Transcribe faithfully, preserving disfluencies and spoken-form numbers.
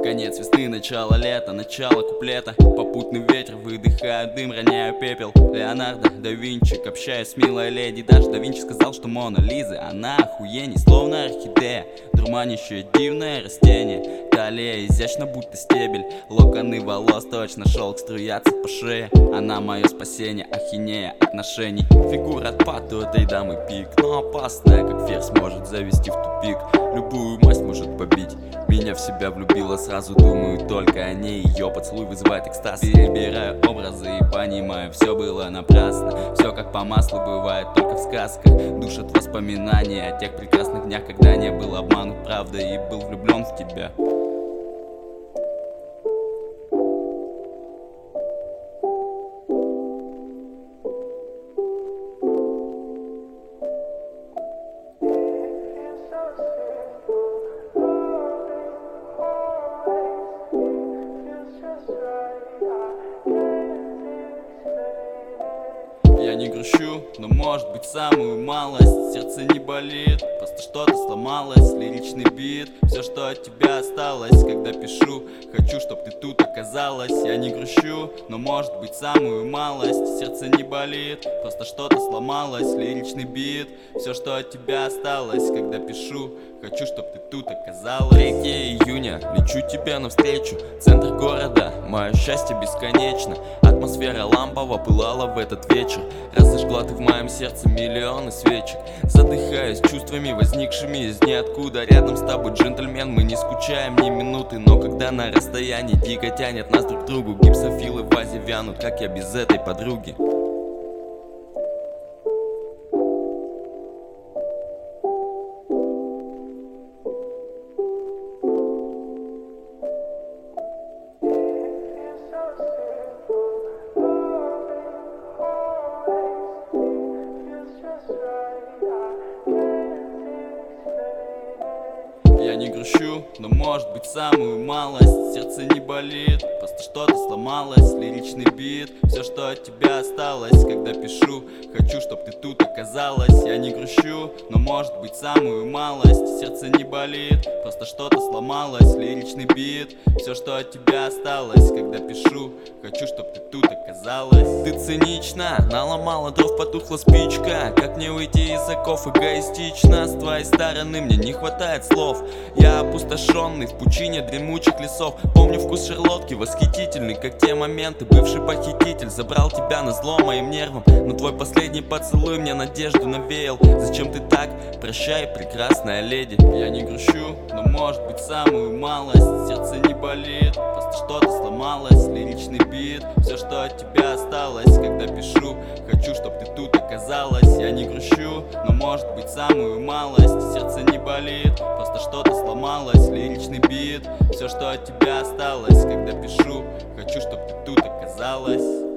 Конец весны, начало лета, начало куплета. Попутный ветер, выдыхаю дым, роняю пепел. Леонардо да Винчи, общаюсь с милой леди. Даже да Винчи сказал, что Мона Лиза, она охуенней, словно орхидея, дурманящее дивное растение. Талия изящно, будто стебель, локоны волос, точно шелк струятся по шее. Она мое спасение, ахинея отношений. Фигура отпад у этой дамы пик, но опасная, как ферзь, может завести в тупик. Любую масть может побить. Меня в себя влюбила, сразу думаю только о ней. Ее поцелуй вызывает экстаз. Перебираю образы и понимаю, все было напрасно. Все как по маслу бывает только в сказках. Душат воспоминания о тех прекрасных днях, когда не был обманут правдой и был влюблен в тебя. Я не грущу, но может быть самую малость. Сердце не болит, просто что-то сломалось. Лиричный бит, все, что от тебя осталось. Когда пишу, хочу, чтоб ты тут оказалась. Я не грущу, но может быть самую малость. Сердце не болит, просто что-то сломалось. Лиричный бит, все, что от тебя осталось. Когда пишу, хочу, чтоб ты тут оказалась. третьего июня, лечу тебе навстречу. Центр города, мое счастье бесконечно. Атмосфера лампово пылала в этот вечер. Разожгла ты в моем сердце миллионы свечек. Задыхаюсь чувствами, возникшими из ниоткуда. Рядом с тобой, джентльмен, мы не скучаем ни минуты. Но когда на расстоянии дико тянет нас друг к другу, гипсофилы в вазе вянут, как я без этой подруги. Я не грущу, но может быть самую малость. Сердце не болит, просто что-то сломалось. Лиричный бит, все, что от тебя осталось. Когда пишу, хочу, чтоб ты тут оказалась. Я не грущу, но может быть самую малость. Сердце не болит, просто что-то сломалось. Лиричный бит, все, что от тебя осталось. Когда пишу, хочу, чтоб ты тут оказалась. Ты цинична, наломала дров, потухла спичка. Как мне уйти из оков эгоистично? С твоей стороны мне не хватает слов. Я опустошенный в пучине дремучих лесов. Помню вкус шарлотки, восхитительный, как те моменты. Бывший похититель забрал тебя на зло моим нервам. Но твой последний поцелуй мне надежду навеял. Зачем ты так? Прощай, прекрасная леди. Я не грущу, но может быть самую малость. Сердце не болит, просто что-то сломалось. Лиричный бит, все, что от тебя осталось. Когда пишу, хочу, чтоб ты тут оказалась. Я не грущу, но может быть самую малость. Сердце не болит, просто что-то сломалось. Лиричный бит, все, что от тебя осталось. Когда пишу, хочу, чтоб ты тут оказалась.